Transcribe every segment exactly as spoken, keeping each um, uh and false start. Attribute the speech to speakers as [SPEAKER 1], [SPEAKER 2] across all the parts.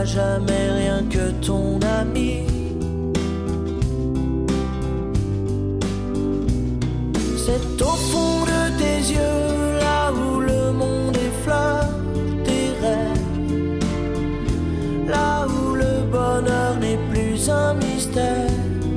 [SPEAKER 1] à jamais rien que ton ami. C'est au fond de tes yeux, là où le monde effleure tes rêves, là où le bonheur n'est plus un mystère.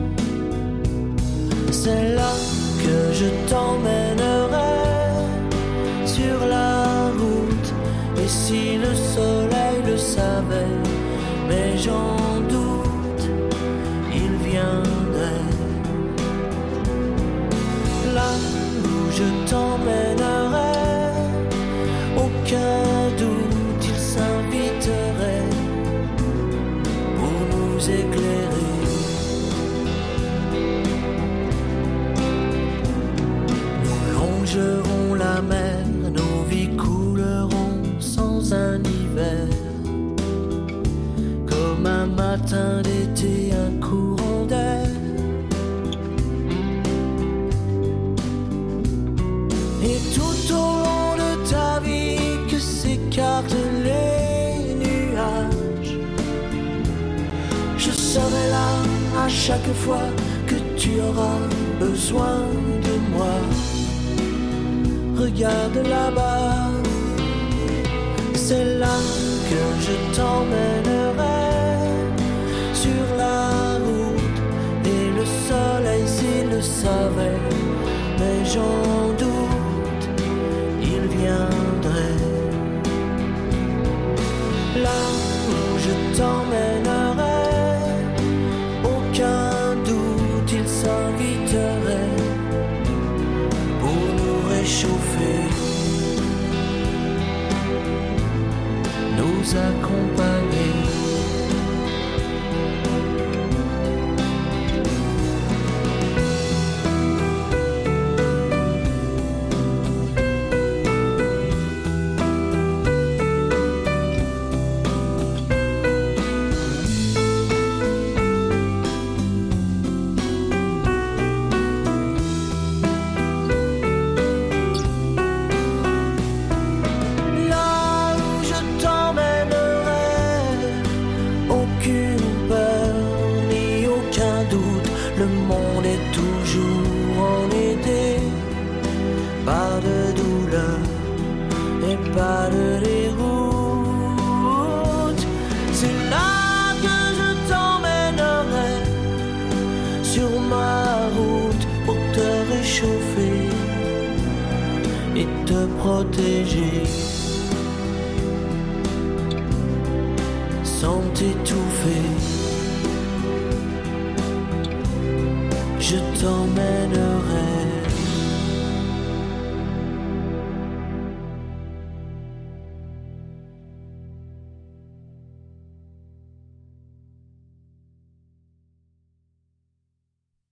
[SPEAKER 1] C'est là que je t'emmènerai sur la route. Et si le soleil le savait, mais j'en doute, il viendrait. Là où je t'emmènerai, aucun doute, il s'inviterait pour nous éclairer. Nous longerons la mer, nos vies couleront sans un hiver. Comme un matin d'été, un courant d'air. Et tout au long de ta vie que s'écartent les nuages, je serai là à chaque fois que tu auras besoin de moi. Regarde là-bas, c'est là que je t'emmènerai sur la route. Et le soleil s'il le savait, mais j'en doute, il viendrait. Là où je t'emmènerai, aucun doute, il s'inviterait pour nous réchauffer, nous accompagner. Pas de déroute, c'est là que je t'emmènerai sur ma route pour te réchauffer et te protéger sans t'étouffer. Je t'emmènerai.